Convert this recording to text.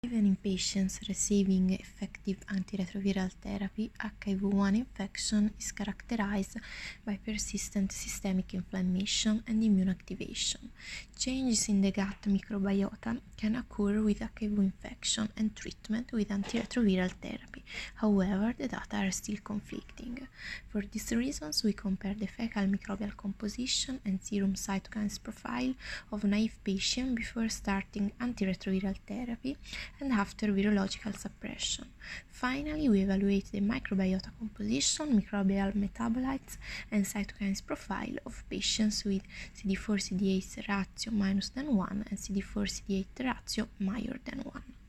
Even in patients receiving effective antiretroviral therapy, HIV-1 infection is characterized by persistent systemic inflammation and immune activation. Changes in the gut microbiota can occur with HIV infection and treatment with antiretroviral therapy. However, the data are still conflicting. For these reasons, we compare the fecal microbial composition and serum cytokines profile of naive patients before starting antiretroviral therapy and after virological suppression. Finally, we evaluate the microbiota composition, microbial metabolites, and cytokines profile of patients with CD4-CD8 ratio minus than 1 and CD4-CD8 ratio higher than 1.